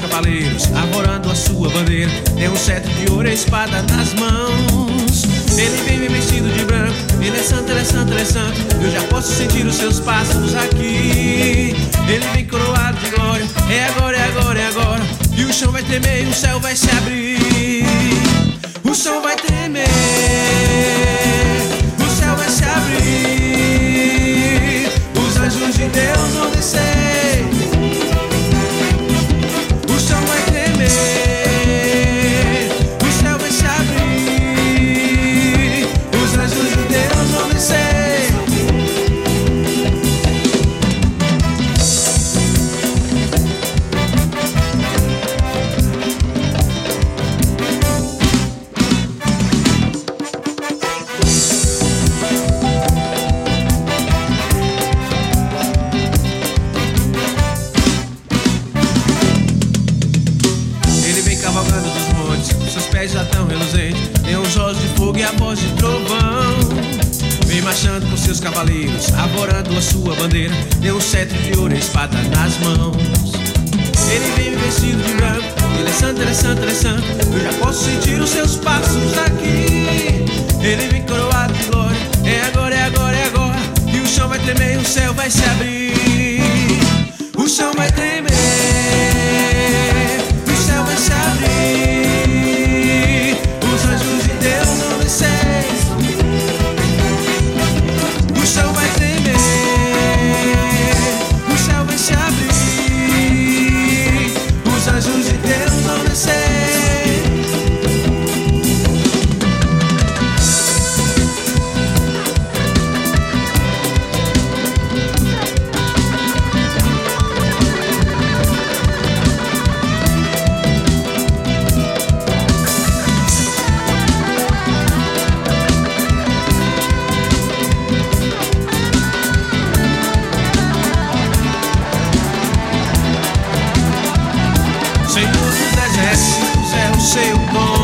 cavaleiros, arvorando a sua bandeira. Tem um cetro de ouro e espada nas mãos. Ele vem vestido de branco, ele é santo, ele é santo, ele é santo. Eu já posso sentir os seus passos aqui. Ele vem coroado de glória, é agora, é agora, é agora. E o chão vai tremer e o céu vai se abrir. O chão vai tremer, o céu vai se abrir. Os anjos de Deus vão descer. O chão vai tremer, o céu vai se abrir. Os anjos de Deus vão descer. Cavalgando dos montes, seus pés já tão reluzentes. Tem os olhos de fogo e a voz de trovão. Vem marchando com seus cavaleiros, arvorando a sua bandeira. Tem um cetro de ouro e espada nas mãos. Ele vem vestido de branco, ele é santo, ele é santo, ele é santo. Eu já posso sentir os seus passos aqui. Ele vem coroado de glória, é agora, é agora, é agora. E o chão vai tremer e o céu vai se abrir. O chão vai tremer, o céu vai se abrir. Os anjos de Deus vão descer. O chão vai tremer, o céu vai se abrir. Os anjos de Deus vão descer. Senhor dos exércitos é o seu nome.